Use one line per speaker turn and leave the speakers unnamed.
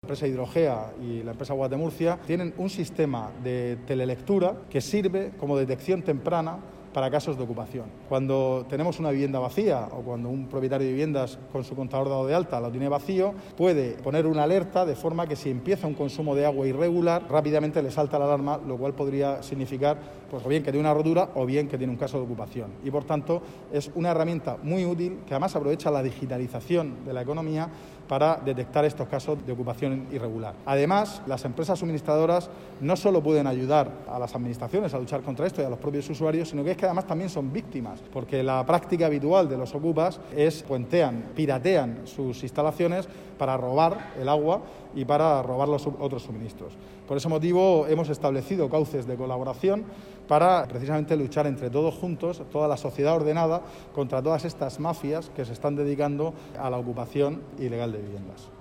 empresa Hidrogea y la empresa Aguas de Murcia tienen un sistema de telelectura que sirve como detección temprana para casos de ocupación. Cuando tenemos una vivienda vacía o cuando un propietario de viviendas con su contador dado de alta lo tiene vacío, puede poner una alerta de forma que si empieza un consumo de agua irregular, rápidamente le salta la alarma, lo cual podría significar pues, o bien que tiene una rotura o bien que tiene un caso de ocupación. Y por tanto es una herramienta muy útil que además aprovecha la digitalización de la economía para detectar estos casos de ocupación irregular. Además, las empresas suministradoras no solo pueden ayudar a las administraciones a luchar contra esto y a los propios usuarios, sino que es que además también son víctimas, porque la práctica habitual de los ocupas es piratean sus instalaciones para robar el agua y para robar los otros suministros. Por ese motivo hemos establecido cauces de colaboración para precisamente luchar entre todos juntos, toda la sociedad ordenada, contra todas estas mafias que se están dedicando a la ocupación ilegal de viviendas.